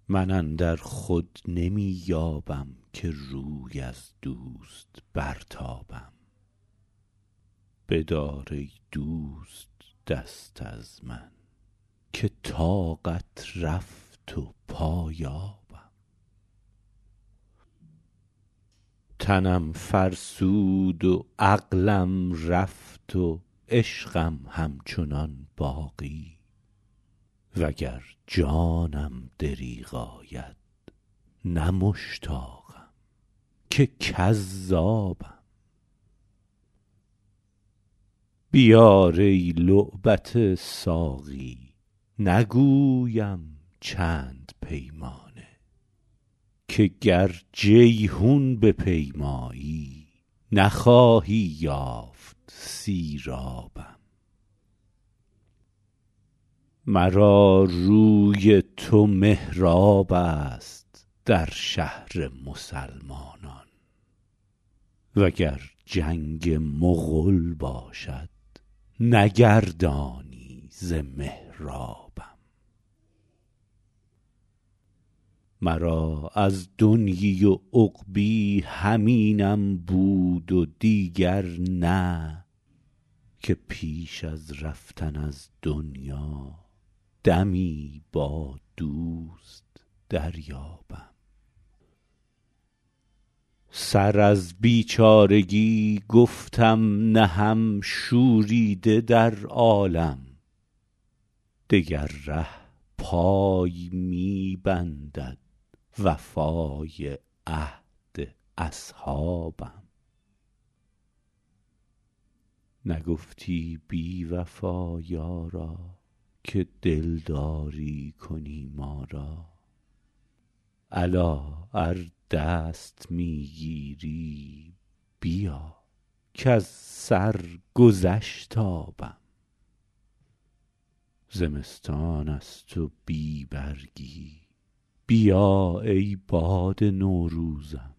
من اندر خود نمی یابم که روی از دوست برتابم. بدار ای دوست دست از من که طاقت رفت و پایابم. تنم فرسود و عقلم رفت و عشقم همچنان باقی. وگر جانم دریغ آید نه مشتاقم که کذابم. بیار ای لعبت ساقی نگویم چند پیمانه، که گر جیحون بپیمایی نخواهی یافت سیرابم. مرا روی تو محراب است در شهر مسلمانان. وگر جنگ مغل باشد نگردانی ز محرابم. مرا از دنیی و عقبی همینم بود و دیگر نه، که پیش از رفتن از دنیا دمی با دوست دریابم. سر از بیچارگی گفتم نهم شوریده در عالم. دگر ره پای می بندد وفای عهد اصحابم. نگفتی بی وفا یارا که دلداری کنی ما را. الا ار دست می گیری بیا کز سر گذشت آبم. زمستان است و بی برگی بیا ای باد نوروزم.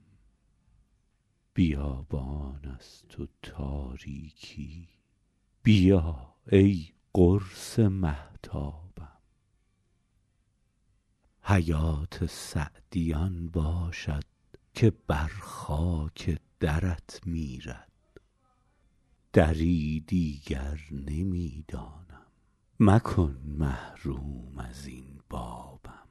بیابان است و تاریکی بیا ای قرص مهتابم. حیات سعدیان باشد که بر خاک درت میرد. دری دیگر نمی دانم مکن محروم از این بابم.